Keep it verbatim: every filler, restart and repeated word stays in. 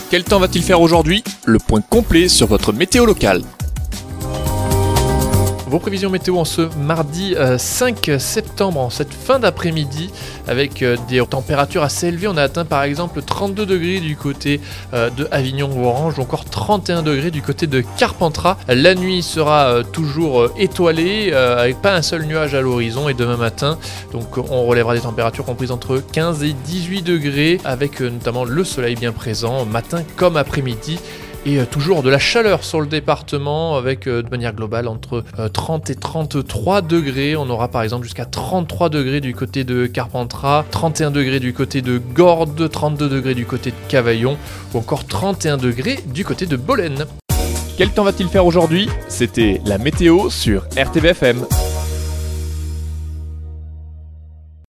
Quel temps va-t-il faire aujourd'hui? Le point complet sur votre météo locale. Vos prévisions météo en ce mardi euh, cinq septembre, en cette fin d'après-midi, avec euh, des températures assez élevées. On a atteint par exemple trente-deux degrés du côté euh, de Avignon ou Orange, ou encore trente et un degrés du côté de Carpentras. La nuit sera euh, toujours euh, étoilée, euh, avec pas un seul nuage à l'horizon. Et demain matin, donc, on relèvera des températures comprises entre quinze et dix-huit degrés, avec euh, notamment le soleil bien présent, matin comme après-midi. Et euh, toujours de la chaleur sur le département avec euh, de manière globale entre euh, trente et trente-trois degrés. On aura par exemple jusqu'à trente-trois degrés du côté de Carpentras, trente et un degrés du côté de Gordes, trente-deux degrés du côté de Cavaillon ou encore trente et un degrés du côté de Bolène. Quel temps va-t-il faire aujourd'hui? C'était la météo sur R T B F M.